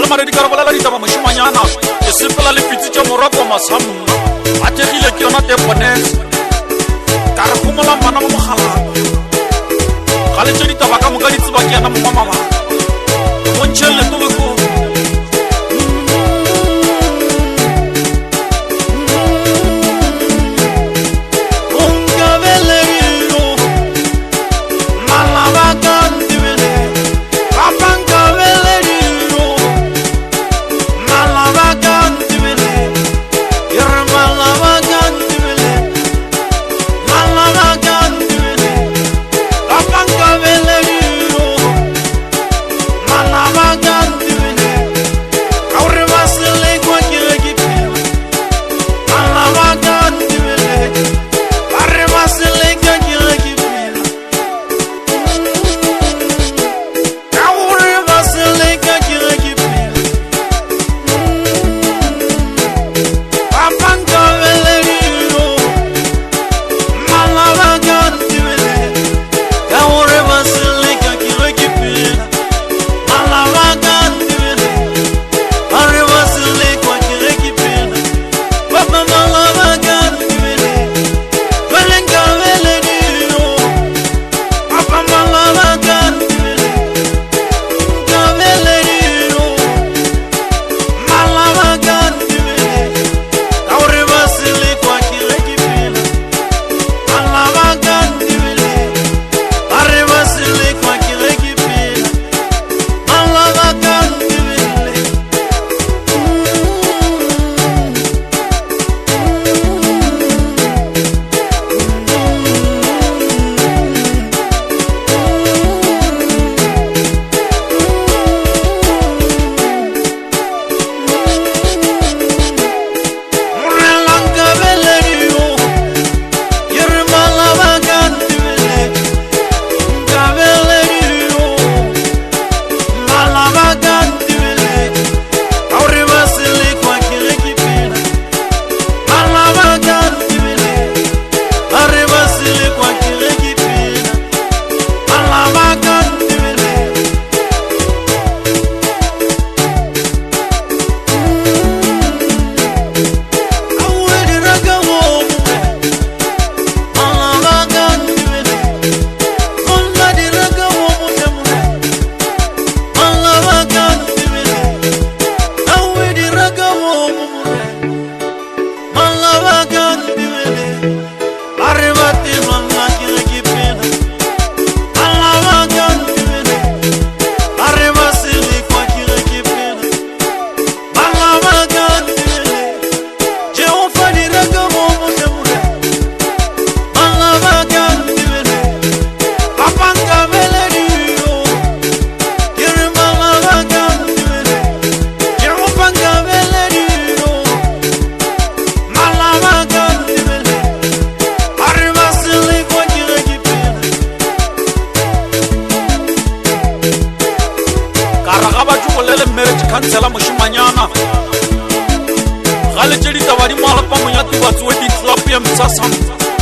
mare di karabala la ditaba moshimanyana ke sepela le fitse morapo masamu a tegile ke yona teponese ka re gomola mana mo mogala ga le tse ditaba ka moka ditaba ke yana mo mama mo ntshelle toloko kansela moshimanyana ga le tse ditaba di moala pa monyati wa tsoe di club ya mtsasam